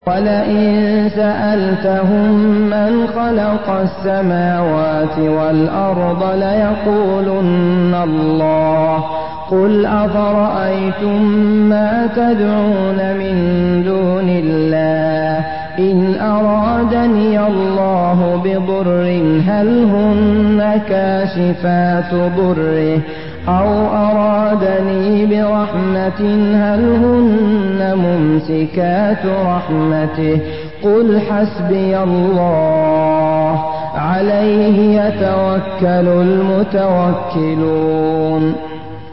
وَلَئِن سَأَلْتَهُم مَّنْ خَلَقَ السَّمَاوَاتِ وَالْأَرْضَ لَيَقُولُنَّ اللَّهُ ۚ قُلْ أَفَرَأَيْتُم مَّا تَدْعُونَ مِن دُونِ اللَّهِ إِنْ أَرَادَنِيَ اللَّهُ بِضُرٍّ هَلْ هُنَّ كَاشِفَاتُ ضُرِّهِ أَوْ أَرَادَنِي بِرَحْمَةٍ هَلْ هُنَّ مُمْسِكَاتُ رَحْمَتِهِ ۚ قُلْ حَسْبِيَ اللَّهُ ۖ عَلَيْهِ يَتَوَكَّلُ الْمُتَوَكِّلُونَ